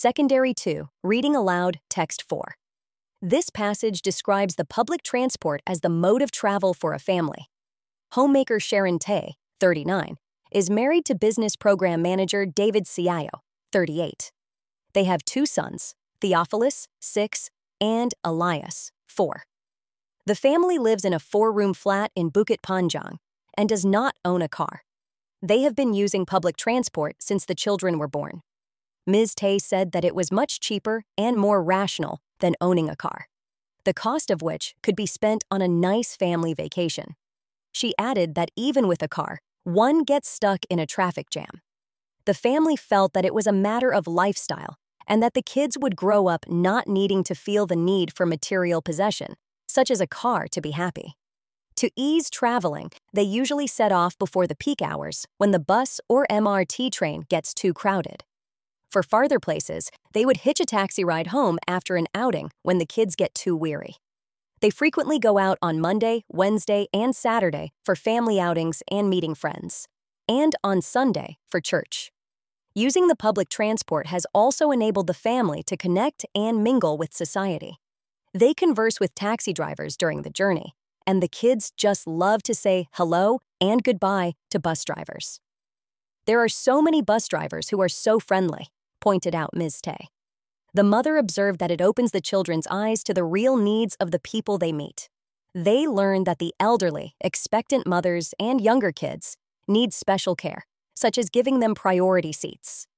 Secondary 2, Reading Aloud, Text 4. This passage describes the public transport as the mode of travel for a family. Homemaker Sharon Tay, 39, is married to business program manager David Siayo, 38. They have 2 sons, Theophilus, 6, and Elias, 4. The family lives in a 4-room flat in Bukit Panjang and does not own a car. They have been using public transport since the children were born. Ms. Tay said that it was much cheaper and more rational than owning a car, the cost of which could be spent on a nice family vacation. She added that even with a car, one gets stuck in a traffic jam. The family felt that it was a matter of lifestyle and that the kids would grow up not needing to feel the need for material possession, such as a car, to be happy. To ease traveling, they usually set off before the peak hours when the bus or MRT train gets too crowded. For farther places, they would hitch a taxi ride home after an outing when the kids get too weary. They frequently go out on Monday, Wednesday, and Saturday for family outings and meeting friends, and on Sunday for church. Using the public transport has also enabled the family to connect and mingle with society. They converse with taxi drivers during the journey, and the kids just love to say hello and goodbye to bus drivers. "There are so many bus drivers who are so friendly," pointed out Ms. Tay. The mother observed that it opens the children's eyes to the real needs of the people they meet. They learn that the elderly, expectant mothers, and younger kids need special care, such as giving them priority seats.